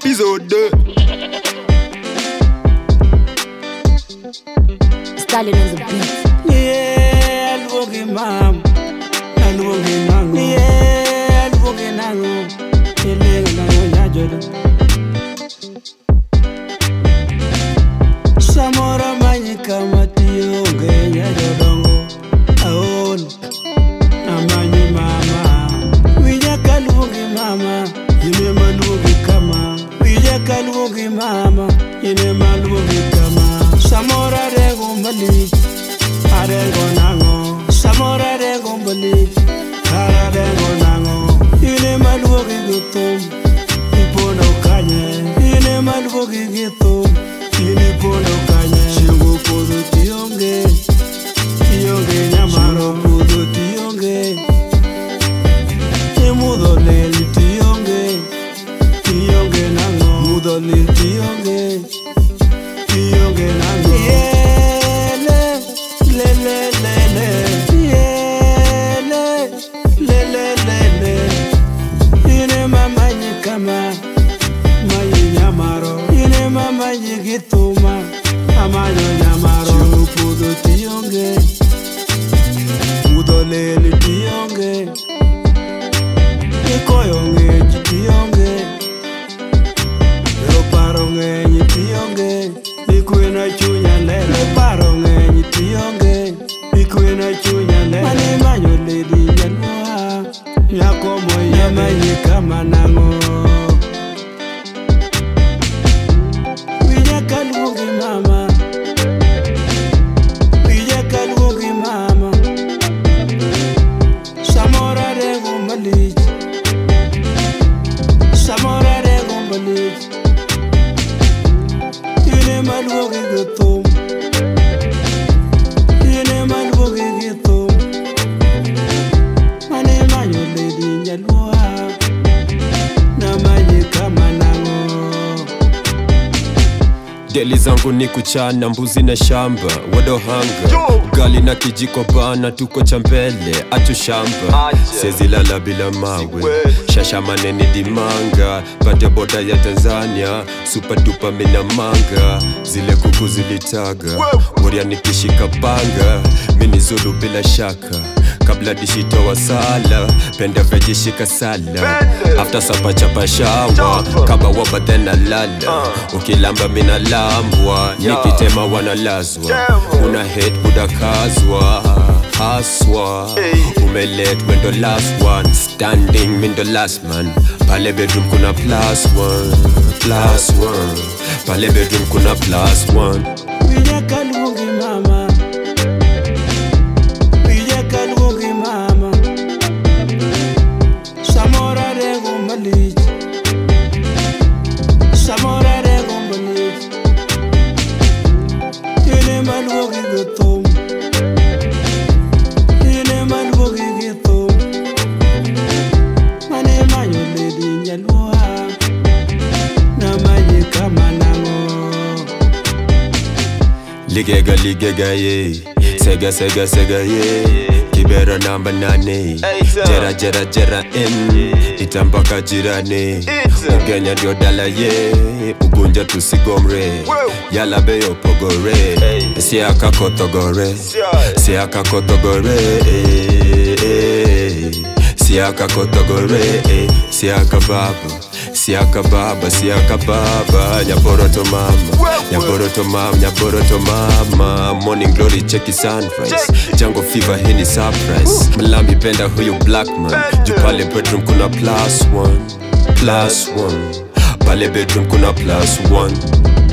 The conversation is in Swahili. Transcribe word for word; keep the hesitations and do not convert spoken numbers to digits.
Episode Stallion on the beat. Yeah, I'll walk in mom. I'll walk in mom. Yeah, I'll walk in mom. Samora manye kama tionge nyajodongo aon amanye mama wija kalugi mama yine malugi kama wija kalugi mama yine malugi kama Samora rego mbali arego nango Samora rego mbali arego nango yine malugi gutum ipono kanye yine malugi gutum yine pono kanye shingo podo tionge tionge nyamaro podo tionge mudo lel tionge tionge nango mudo lel tionge tionge nango yele le le le le yele le le le le yine mama nyikama mayi nyamaro yine mama nyigituma amayo nyamaro shingo podo tionge mudo lel tionge Koyonge chionge Pero paronge nyionge Ikuena chunya lera paronge nyionge Ikuena chunya lera Mani manyo lady nyanwa Nyako moya manyi kama nango Wija kalugi mama Wija kalugi mama Samora rego mali Samora rego mbali Yine malugi gutum Yine malugi gutum Mane manyo lady nyalua Na manyi kama nango Deli zangu ni kuchana mbuzi na shamba Wado hanga Gali na kijiko bana tuko chambele Atu shamba Sezi lala bila mawe Shasha maneni dimanga Pate boda ya Tanzania Super dupa mina manga Zile kuku zilitaga Moria nikishika banga Mini zulu bila shaka Kabla dishito wa sala Penda veji shika sala After sapa chapa shawa Kaba waba tena lala Ukilamba mina lambwa Nikitema wana lazwa Una head buda kazwa Haswa Umelet when the last one Standing min the last man Pale bedroom kuna plus one Plus one Pale bedroom kuna plus one Wija kalugi mama Wija kalugi mama Samora rego mbali Samora rego mbali Yine malugi gutum Yine malugi gutum Mane manyo lady nyalua Na manyi kama nango Ligega ligega ye Sega sega sega ye Kibera namba nane Jera jera jera in Itambaka jirane Ugenya dio dala ye Ugunja tusigomre Yala beyo pogore Siaka kotogore Siaka kotogore Siaka kotogore Siaka baba Siaka baba, siaka baba Nyaboroto mama Nyaboroto mama, nyaboroto mama Morning glory cheki sunrise Jango fever hini surprise Malambi penda huyu black man Jupale bedroom kuna plus one Plus one Pale bedroom kuna plus one